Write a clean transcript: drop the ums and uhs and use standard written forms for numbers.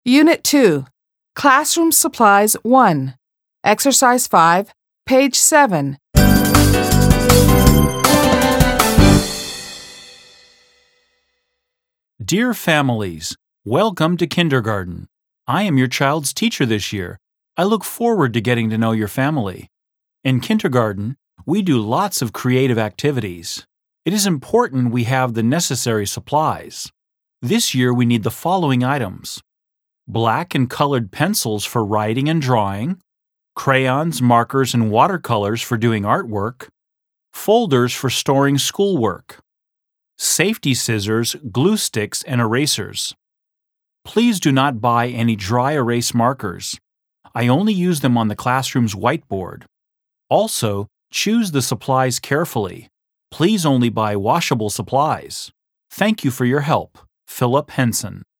Unit 2, Classroom Supplies 1, Exercise 5, page 7. Dear families, welcome to kindergarten. I am your child's teacher this year. I look forward to getting to know your family. In kindergarten, we do lots of creative activities. It is important we have the necessary supplies. This year we need the following items: black and colored pencils for writing and drawing, crayons, markers, and watercolors for doing artwork, folders for storing schoolwork, safety scissors, glue sticks, and erasers. Please do not buy any dry erase markers. I only use them on the classroom's whiteboard. Also, choose the supplies carefully. Please only buy washable supplies. Thank you for your help. Philip Henson.